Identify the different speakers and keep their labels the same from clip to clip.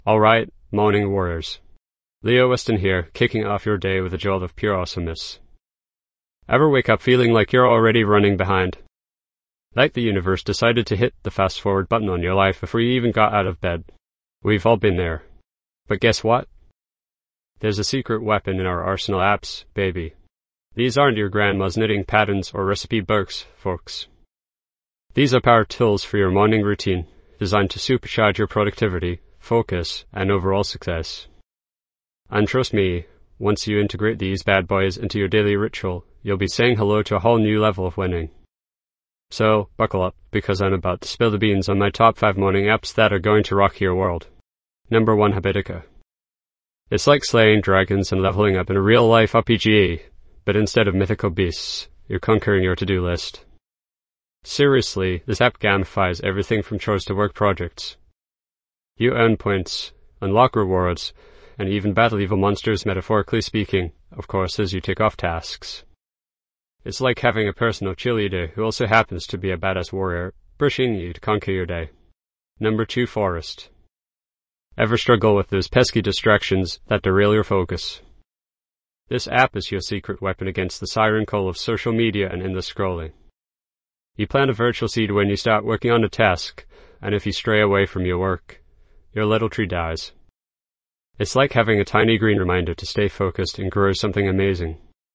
Speaker 1: Alright, morning warriors. Leo Weston here, kicking off your day with a jolt of pure awesomeness. Ever wake up feeling like you're already running behind? Like the universe decided to hit the fast forward button on your life before you even got out of bed. We've all been there. But guess what? There's a secret weapon in our arsenal apps, baby. These aren't your grandma's knitting patterns or recipe books, folks. These are power tools for your morning routine, designed to supercharge your productivity, focus, and overall success. And trust me, once you integrate these bad boys into your daily ritual, you'll be saying hello to a whole new level of winning. So, buckle up, because I'm about to spill the beans on my top 5 morning apps that are going to rock your world. Number 1, Habitica. It's like slaying dragons and leveling up in a real-life RPG, but instead of mythical beasts, you're conquering your to-do list. Seriously, this app gamifies everything from chores to work projects. You earn points, unlock rewards, and even battle evil monsters, metaphorically speaking, of course, as you tick off tasks. It's like having a personal cheerleader who also happens to be a badass warrior, pushing you to conquer your day. Number 2, Forest. Ever struggle with those pesky distractions that derail your focus? This app is your secret weapon against the siren call of social media and endless scrolling. You plant a virtual seed when you start working on a task, and if you stray away from your work, your little tree dies. It's like having a tiny green reminder to stay focused and grow something amazing.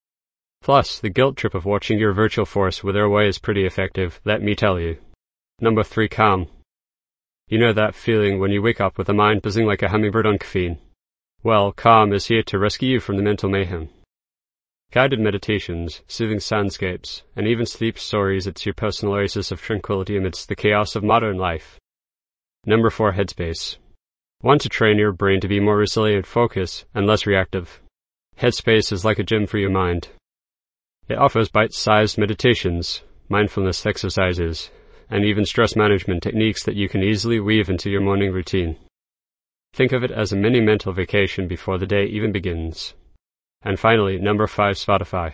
Speaker 1: Plus, the guilt trip of watching your virtual forest wither away is pretty effective, let me tell you. Number 3, Calm. You know that feeling when you wake up with a mind buzzing like a hummingbird on caffeine? Well, Calm is here to rescue you from the mental mayhem. Guided meditations, soothing soundscapes, and even sleep stories, it's your personal oasis of tranquility amidst the chaos of modern life. Number 4, Headspace. Want to train your brain to be more resilient, focused, and less reactive? Headspace is like a gym for your mind. It offers bite-sized meditations, mindfulness exercises, and even stress management techniques that you can easily weave into your morning routine. Think of it as a mini mental vacation before the day even begins. And finally, number 5, Spotify.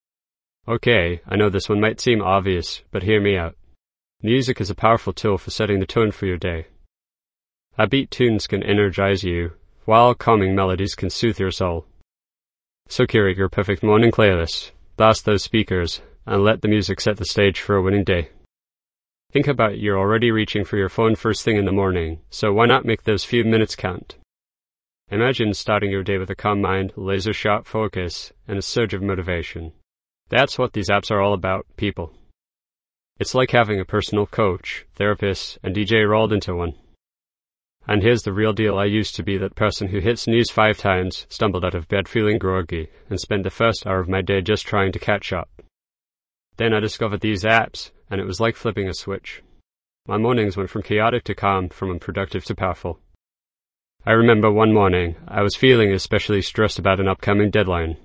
Speaker 1: Okay, I know this one might seem obvious, but hear me out. Music is a powerful tool for setting the tone for your day. Upbeat tunes can energize you, while calming melodies can soothe your soul. So curate your perfect morning playlist, blast those speakers, and let the music set the stage for a winning day. Think about it, you're already reaching for your phone first thing in the morning, so why not make those few minutes count? Imagine starting your day with a calm mind, laser-sharp focus, and a surge of motivation. That's what these apps are all about, people. It's like having a personal coach, therapist, and DJ rolled into one. And here's the real deal, I used to be that person who hit snooze 5 times, stumbled out of bed feeling groggy, and spent the first hour of my day just trying to catch up. Then I discovered these apps, and it was like flipping a switch. My mornings went from chaotic to calm, from unproductive to powerful. I remember one morning, I was feeling especially stressed about an upcoming deadline.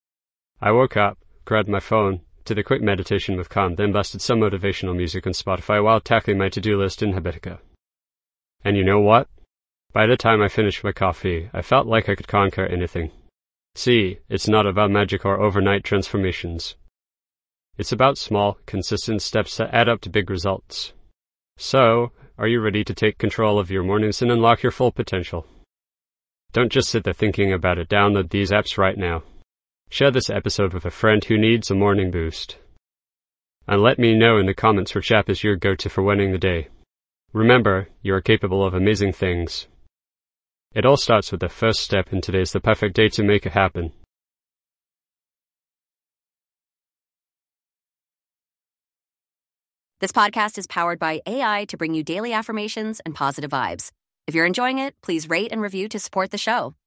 Speaker 1: I woke up, grabbed my phone, did a quick meditation with Calm, then blasted some motivational music on Spotify while tackling my to-do list in Habitica. And you know what? By the time I finished my coffee, I felt like I could conquer anything. See, it's not about magic or overnight transformations. It's about small, consistent steps that add up to big results. So, are you ready to take control of your mornings and unlock your full potential? Don't just sit there thinking about it, download these apps right now. Share this episode with a friend who needs a morning boost. And let me know in the comments which app is your go-to for winning the day. Remember, you are capable of amazing things. It all starts with the first step, and today's the perfect day to make it happen.
Speaker 2: This podcast is powered by AI to bring you daily affirmations and positive vibes. If you're enjoying it, please rate and review to support the show.